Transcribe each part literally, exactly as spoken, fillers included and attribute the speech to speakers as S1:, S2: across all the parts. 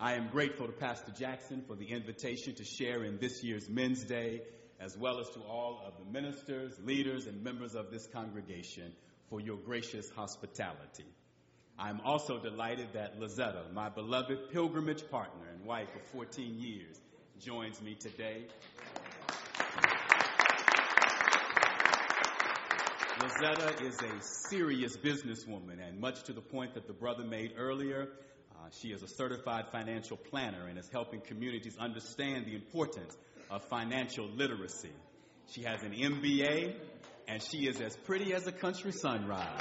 S1: I am grateful to Pastor Jackson for the invitation to share in this year's Men's Day, as well as to all of the ministers, leaders, and members of this congregation for your gracious hospitality. I am also delighted that Lizetta, my beloved pilgrimage partner and wife of fourteen years, joins me today. Lizetta is a serious businesswoman, and much to the point that the brother made earlier, uh, she is a certified financial planner and is helping communities understand the importance of financial literacy. She has an M B A, and she is as pretty as a country sunrise.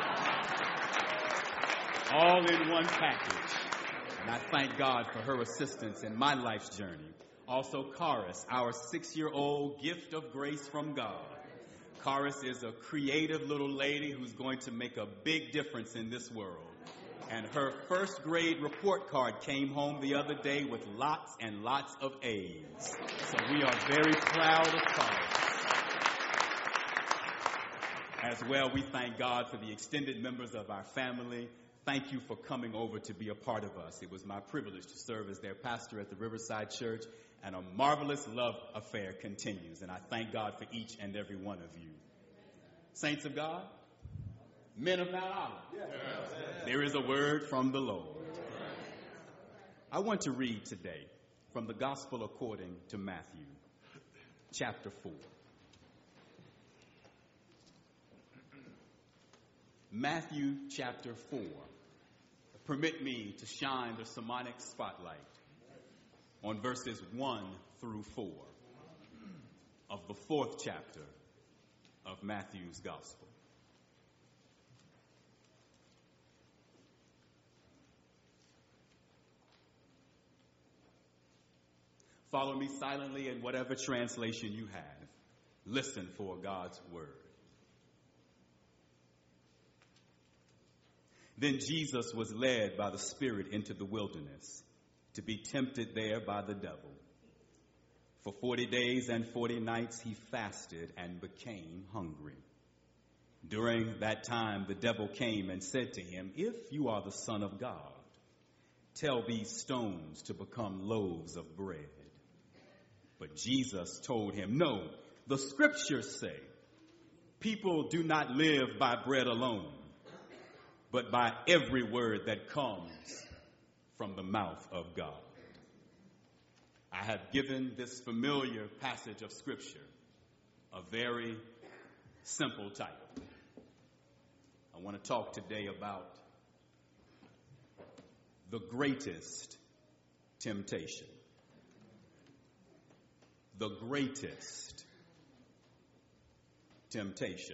S1: All in one package. And I thank God for her assistance in my life's journey. Also, Karis, our six-year-old gift of grace from God. Karis is a creative little lady who's going to make a big difference in this world. And her first grade report card came home the other day with lots and lots of A's. So we are very proud of Karis. As well, we thank God for the extended members of our family. Thank you for coming over to be a part of us. It was my privilege to serve as their pastor at the Riverside Church, and a marvelous love affair continues. And I thank God for each and every one of you. Saints of God, men of Mount Olive, yes. There is a word from the Lord. I want to read today from the Gospel according to Matthew, chapter four. Matthew chapter four. Permit me to shine the sermonic spotlight on verses one through four of the fourth chapter of Matthew's Gospel. Follow me silently in whatever translation you have. Listen for God's word. Then Jesus was led by the Spirit into the wilderness to be tempted there by the devil. For forty days and forty nights he fasted and became hungry. During that time the devil came and said to him, "If you are the Son of God, tell these stones to become loaves of bread." But Jesus told him, "No, the scriptures say, people do not live by bread alone, but by every word that comes from the mouth of God." I have given this familiar passage of Scripture a very simple title. I want to talk today about the greatest temptation. The greatest temptation.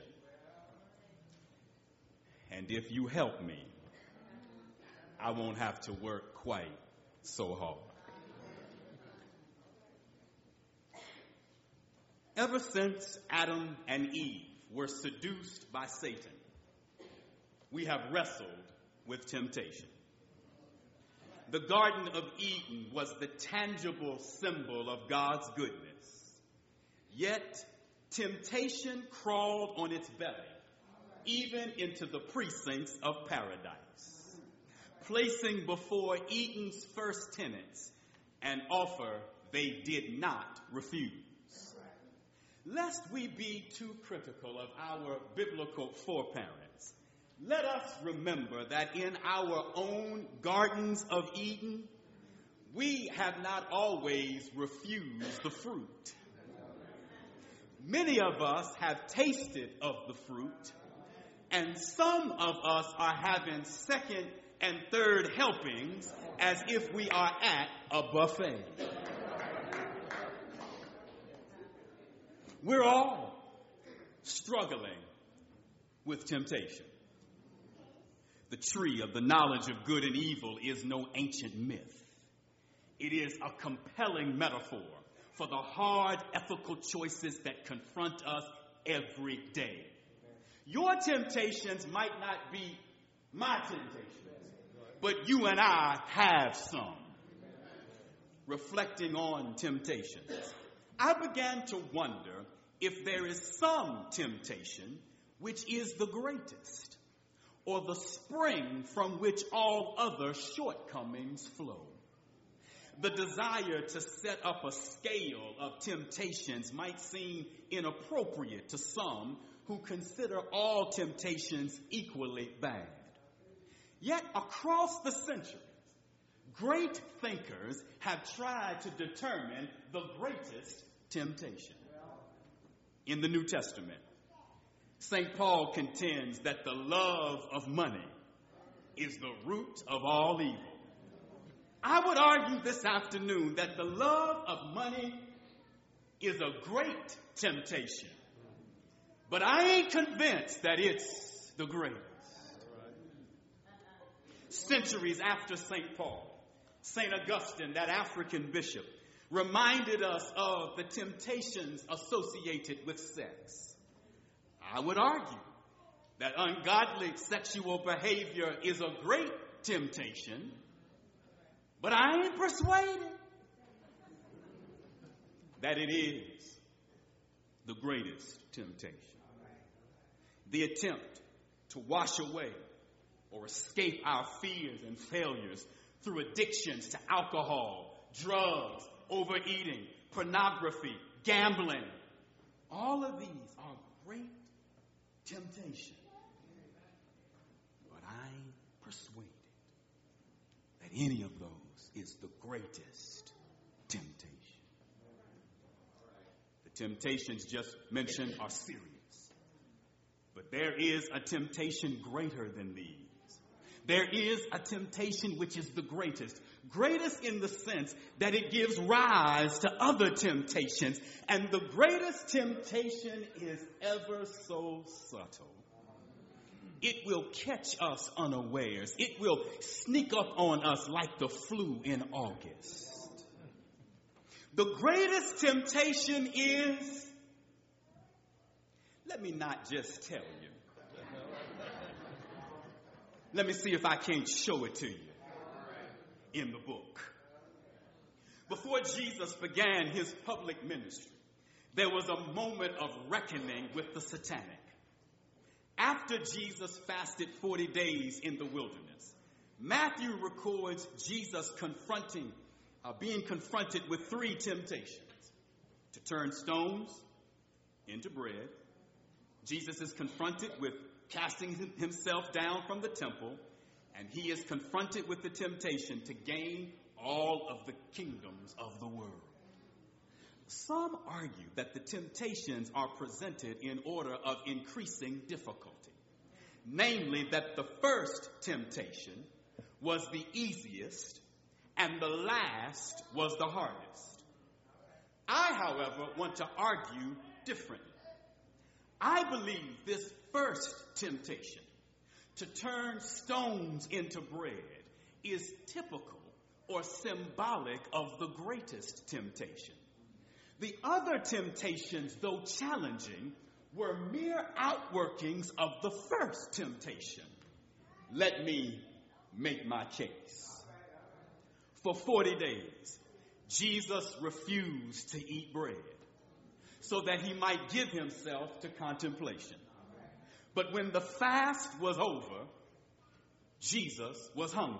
S1: And if you help me, I won't have to work quite so hard. Ever since Adam and Eve were seduced by Satan, we have wrestled with temptation. The Garden of Eden was the tangible symbol of God's goodness. Yet, temptation crawled on its belly, even into the precincts of paradise, placing before Eden's first tenants an offer they did not refuse. Lest we be too critical of our biblical foreparents, let us remember that in our own gardens of Eden, we have not always refused the fruit. Many of us have tasted of the fruit, and some of us are having second and third helpings as if we are at a buffet. We're all struggling with temptation. The tree of the knowledge of good and evil is no ancient myth. It is a compelling metaphor for the hard ethical choices that confront us every day. Your temptations might not be my temptations, but you and I have some. Reflecting on temptations, I began to wonder if there is some temptation which is the greatest, or the spring from which all other shortcomings flow. The desire to set up a scale of temptations might seem inappropriate to some who consider all temptations equally bad. Yet across the centuries, great thinkers have tried to determine the greatest temptation. In the New Testament, Saint Paul contends that the love of money is the root of all evil. I would argue this afternoon that the love of money is a great temptation, but I ain't convinced that it's the greatest. Centuries after Saint Paul, Saint Augustine, that African bishop, reminded us of the temptations associated with sex. I would argue that ungodly sexual behavior is a great temptation, but I ain't persuaded that it is the greatest temptation. The attempt to wash away or escape our fears and failures through addictions to alcohol, drugs, overeating, pornography, gambling. All of these are great temptations. But I ain't persuaded that any of those is the greatest temptation. The temptations just mentioned are serious. But there is a temptation greater than these. There is a temptation which is the greatest. Greatest in the sense that it gives rise to other temptations. And the greatest temptation is ever so subtle. It will catch us unawares. It will sneak up on us like the flu in August. The greatest temptation is, let me not just tell you. Let me see if I can't show it to you in the book. Before Jesus began his public ministry, there was a moment of reckoning with the satanic. After Jesus fasted forty days in the wilderness, Matthew records Jesus confronting, uh, being confronted with three temptations: to turn stones into bread. Jesus is confronted with casting himself down from the temple, and he is confronted with the temptation to gain all of the kingdoms of the world. Some argue that the temptations are presented in order of increasing difficulty. Namely, that the first temptation was the easiest and the last was the hardest. I, however, want to argue differently. I believe this first temptation, to turn stones into bread, is typical or symbolic of the greatest temptation. The other temptations, though challenging, were mere outworkings of the first temptation. Let me make my case. For forty days, Jesus refused to eat bread so that he might give himself to contemplation. But when the fast was over, Jesus was hungry.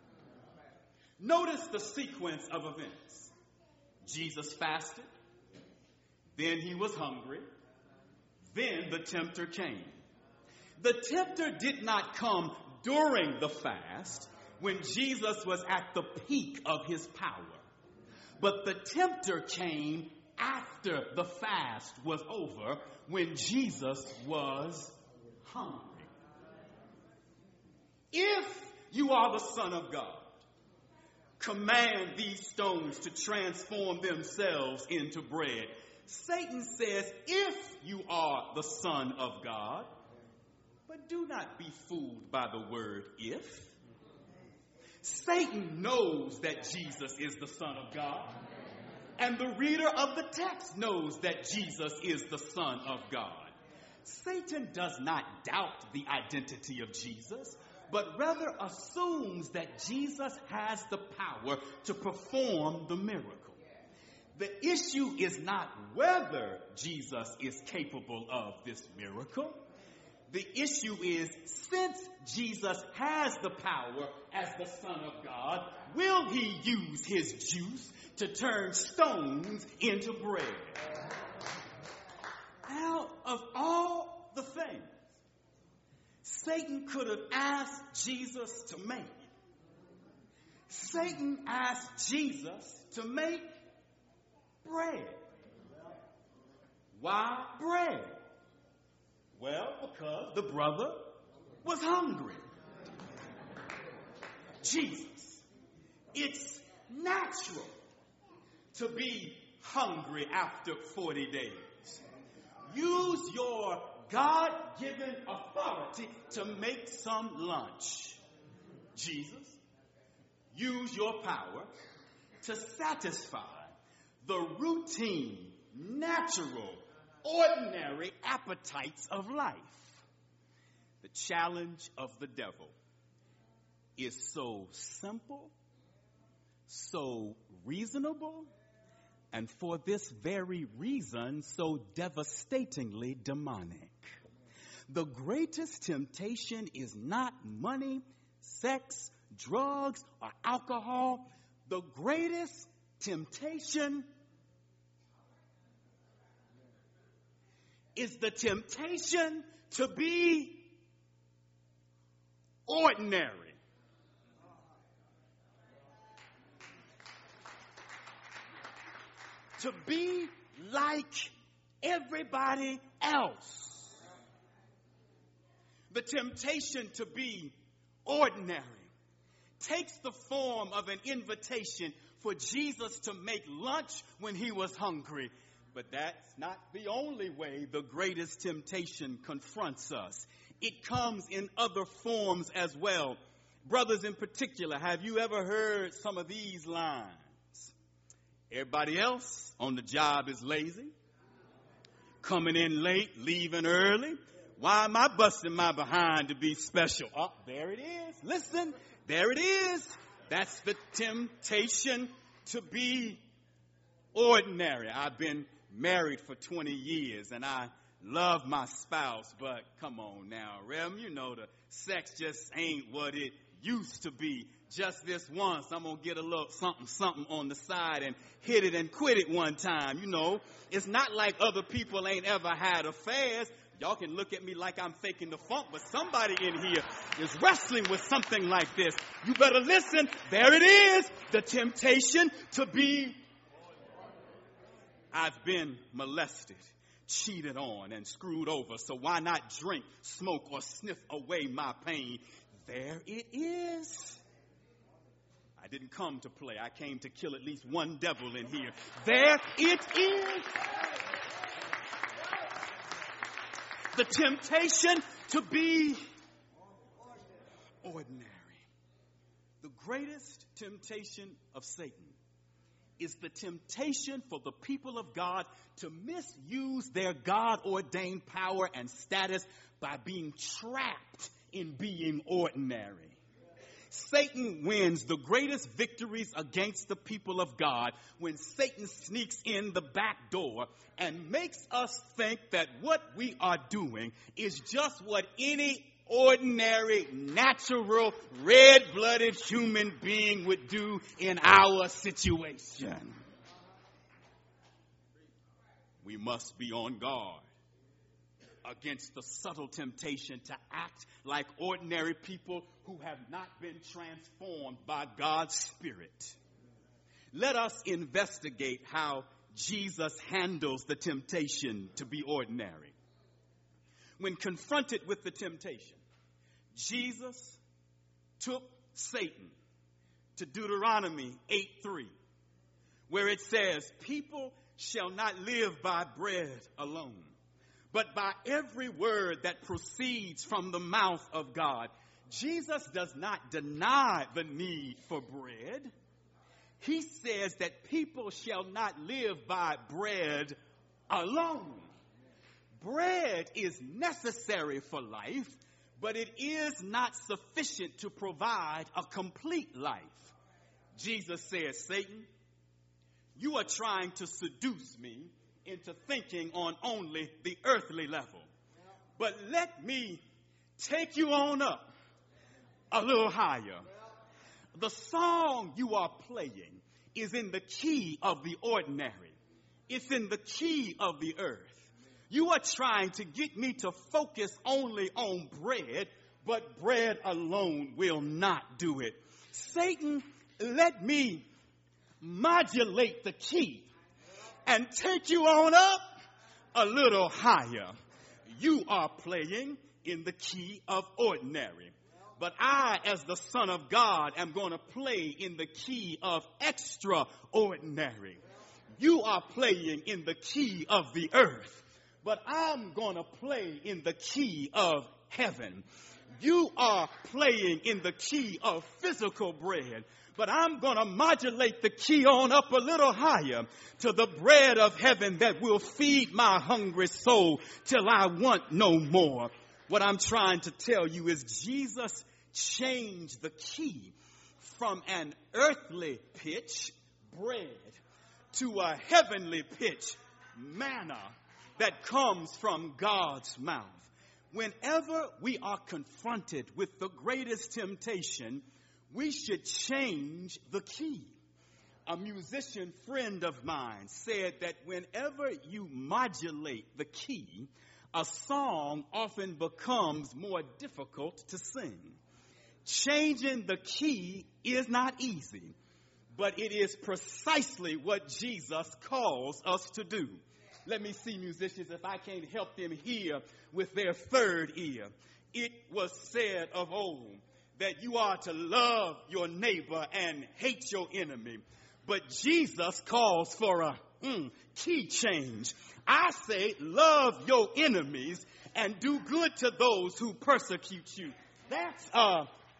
S1: Notice the sequence of events. Jesus fasted, then he was hungry, then the tempter came. The tempter did not come during the fast when Jesus was at the peak of his power, but the tempter came after the fast was over when Jesus was hungry. If you are the Son of God, command these stones to transform themselves into bread. Satan says, if you are the Son of God, but do not be fooled by the word if. Satan knows that Jesus is the Son of God, and the reader of the text knows that Jesus is the Son of God. Satan does not doubt the identity of Jesus, but rather assumes that Jesus has the power to perform the miracle. The issue is not whether Jesus is capable of this miracle. The issue is, since Jesus has the power as the Son of God, will he use his juice to turn stones into bread? Out of all the things Satan could have asked Jesus to make, Satan asked Jesus to make bread. Why bread? Well, because the brother was hungry. Jesus, it's natural to be hungry after forty days. Use your God-given authority to make some lunch. Jesus, use your power to satisfy the routine, natural, ordinary appetites of life. The challenge of the devil is so simple, so reasonable, and for this very reason, so devastatingly demonic. The greatest temptation is not money, sex, drugs, or alcohol. The greatest temptation is the temptation to be ordinary. To be like everybody else. The temptation to be ordinary takes the form of an invitation for Jesus to make lunch when he was hungry. But that's not the only way the greatest temptation confronts us. It comes in other forms as well. Brothers in particular, have you ever heard some of these lines? Everybody else on the job is lazy, coming in late, leaving early. Why am I busting my behind to be special? Oh, there it is. Listen, there it is. That's the temptation to be ordinary. I've been married for twenty years and I love my spouse, but come on now, Rem, you know the sex just ain't what it used to be. Just this once, I'm going to get a little something, something on the side and hit it and quit it one time. You know, it's not like other people ain't ever had affairs. Y'all can look at me like I'm faking the funk, but somebody in here is wrestling with something like this. You better listen. There it is. The temptation to be. I've been molested, cheated on, and screwed over. So why not drink, smoke, or sniff away my pain? There it is. I didn't come to play. I came to kill at least one devil in here. There it is. The temptation to be ordinary. The greatest temptation of Satan is the temptation for the people of God to misuse their God-ordained power and status by being trapped in being ordinary. Satan wins the greatest victories against the people of God when Satan sneaks in the back door and makes us think that what we are doing is just what any ordinary, natural, red-blooded human being would do in our situation. We must be on guard against the subtle temptation to act like ordinary people who have not been transformed by God's Spirit. Let us investigate how Jesus handles the temptation to be ordinary. When confronted with the temptation, Jesus took Satan to Deuteronomy eight three, where it says, "People shall not live by bread alone, but by every word that proceeds from the mouth of God." Jesus does not deny the need for bread. He says that people shall not live by bread alone. Bread is necessary for life, but it is not sufficient to provide a complete life. Jesus says, "Satan, you are trying to seduce me into thinking on only the earthly level. But let me take you on up a little higher. The song you are playing is in the key of the ordinary. It's in the key of the earth. You are trying to get me to focus only on bread, but bread alone will not do it. Satan, let me modulate the key and take you on up a little higher. You are playing in the key of ordinary. But I, as the Son of God, am going to play in the key of extraordinary. You are playing in the key of the earth, but I'm going to play in the key of heaven. You are playing in the key of physical bread, but I'm going to modulate the key on up a little higher to the bread of heaven that will feed my hungry soul till I want no more. What I'm trying to tell you is Jesus changed the key from an earthly pitch, bread, to a heavenly pitch, manna, that comes from God's mouth. Whenever we are confronted with the greatest temptation, we should change the key. A musician friend of mine said that whenever you modulate the key, a song often becomes more difficult to sing. Changing the key is not easy, but it is precisely what Jesus calls us to do. Let me see, musicians, if I can't help them hear with their third ear. It was said of old that you are to love your neighbor and hate your enemy. But Jesus calls for a mm, key change. I say love your enemies and do good to those who persecute you. That's a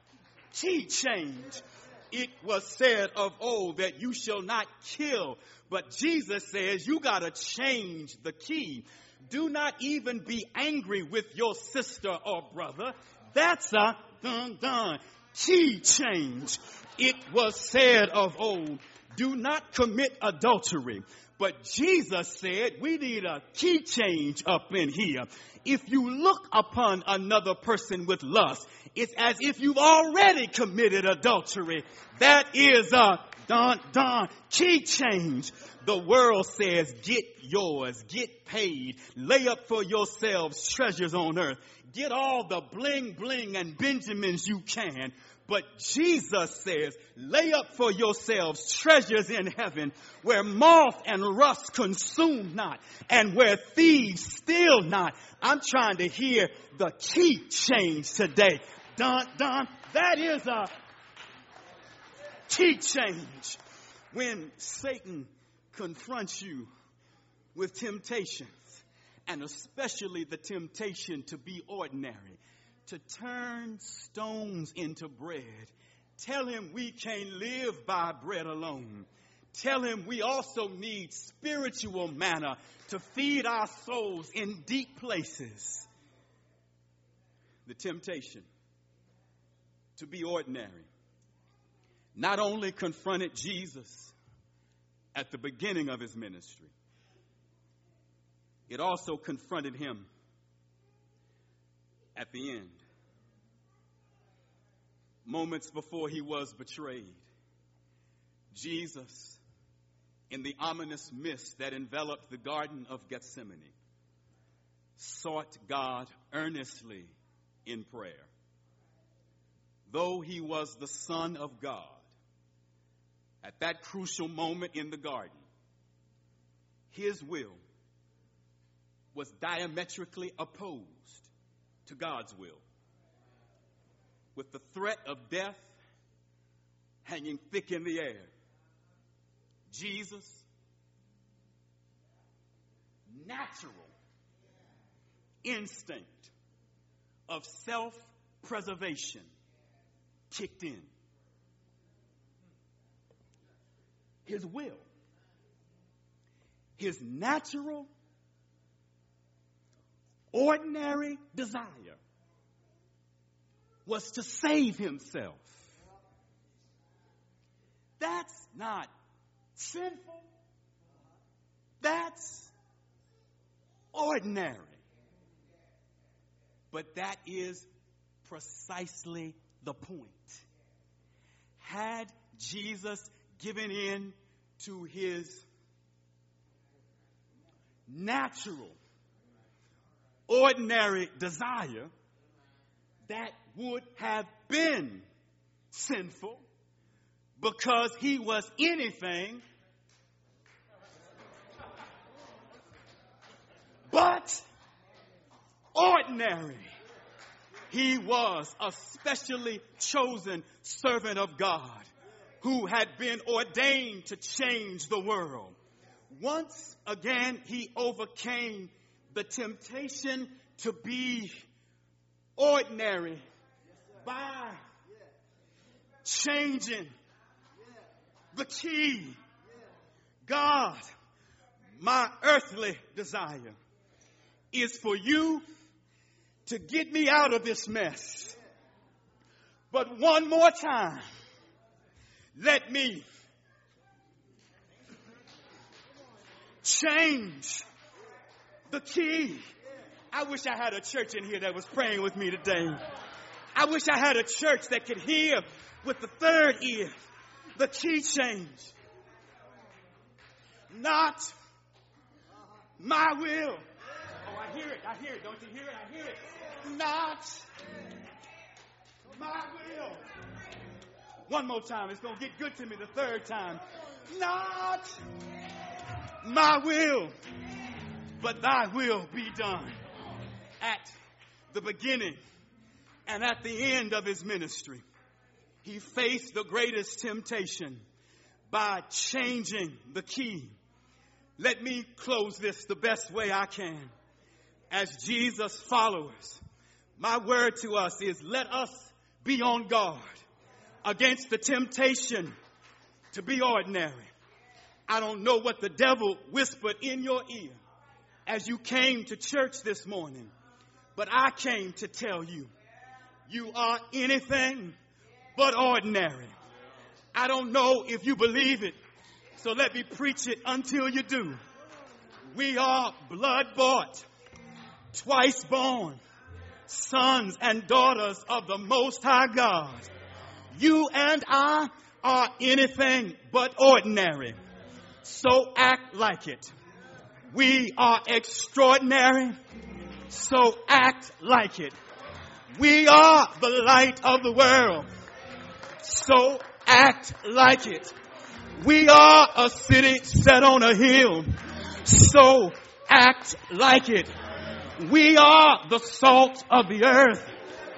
S1: key change. It was said of old that you shall not kill. But Jesus says you got to change the key. Do not even be angry with your sister or brother. That's a dun dun key change. It was said of old, do not commit adultery. But Jesus said we need a key change up in here. If you look upon another person with lust, it's as if you've already committed adultery. That is a dun dun key change. The world says, get yours, get paid, lay up for yourselves treasures on earth. Get all the bling bling and Benjamins you can. But Jesus says, lay up for yourselves treasures in heaven where moth and rust consume not and where thieves steal not. I'm trying to hear the key change today. Dun, dun. That is a key change. When Satan confronts you with temptations, and especially the temptation to be ordinary, to turn stones into bread. Tell him we can't live by bread alone. Tell him we also need spiritual manna to feed our souls in deep places. The temptation to be ordinary not only confronted Jesus at the beginning of his ministry, it also confronted him at the end. Moments before he was betrayed, Jesus, in the ominous mist that enveloped the Garden of Gethsemane, sought God earnestly in prayer. Though he was the Son of God, at that crucial moment in the garden, his will was diametrically opposed to God's will. With the threat of death hanging thick in the air, Jesus' natural instinct of self-preservation kicked in. His will, his natural, ordinary desire was to save himself. That's not sinful. That's ordinary. But that is precisely the point. Had Jesus given in to his natural, ordinary desire, that would have been sinful, because he was anything but ordinary. He was a specially chosen servant of God who had been ordained to change the world. Once again, he overcame the temptation to be ordinary by changing the key. God, my earthly desire is for you to get me out of this mess. But one more time, let me change the key. I wish I had a church in here that was praying with me today. I wish I had a church that could hear with the third ear the key change. Not my will. Oh, I hear it. I hear it. Don't you hear it? I hear it. Not my will. One more time. It's going to get good to me the third time. Not my will, but thy will be done. At the beginning and at the end of his ministry, he faced the greatest temptation by changing the key. Let me close this the best way I can. As Jesus followers, my word to us is, let us be on guard against the temptation to be ordinary. I don't know what the devil whispered in your ear as you came to church this morning, but I came to tell you, you are anything but ordinary. I don't know if you believe it, so let me preach it until you do. We are blood-bought, twice born, sons and daughters of the Most High God. You and I are anything but ordinary, so act like it. We are extraordinary, so act like it. We are the light of the world, so act like it. We are a city set on a hill, so act like it. We are the salt of the earth,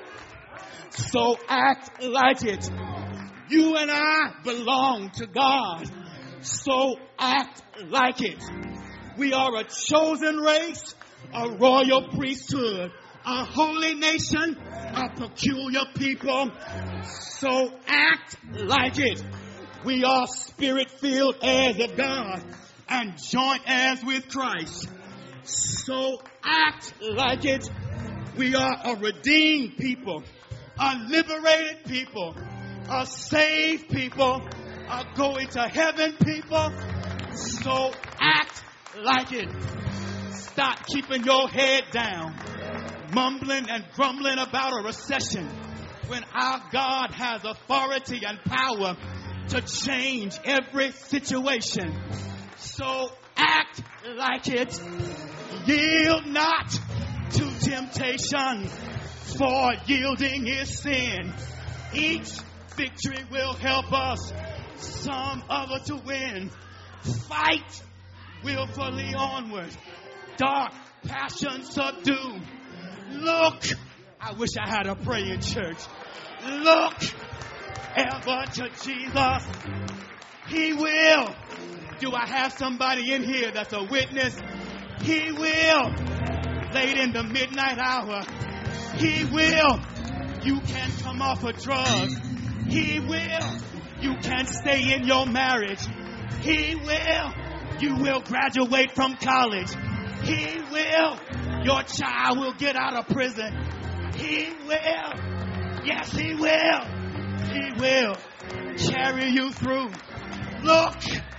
S1: so act like it. You and I belong to God, so act like it. We are a chosen race, a royal priesthood, a holy nation, a peculiar people, so act like it. We are spirit-filled heirs of God and joint heirs with Christ, so act like it. We are a redeemed people, a liberated people, a saved people, a going to heaven people, so act like it. Stop keeping your head down, mumbling and grumbling about a recession when our God has authority and power to change every situation. So act like it. Yield not to temptation, for yielding is sin. Each victory will help us, some other to win. Fight willfully onward. Dark passion subdue. Look, I wish I had a praying church. Look ever to Jesus. He will. Do I have somebody in here that's a witness? He will. Late in the midnight hour, he will. You can come off of drugs. He will. You can stay in your marriage. He will. You will graduate from college. He will. Your child will get out of prison. He will. Yes, he will. He will carry you through. Look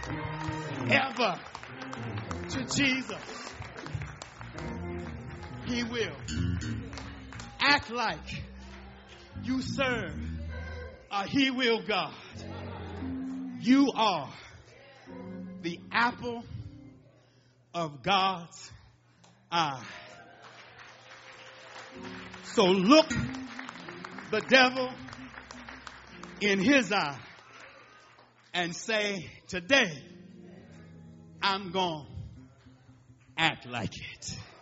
S1: ever to Jesus. He will.
S2: act like you serve a He will God. You are the apple of God's eye. So look the devil in his eye and say, today I'm going to act like it.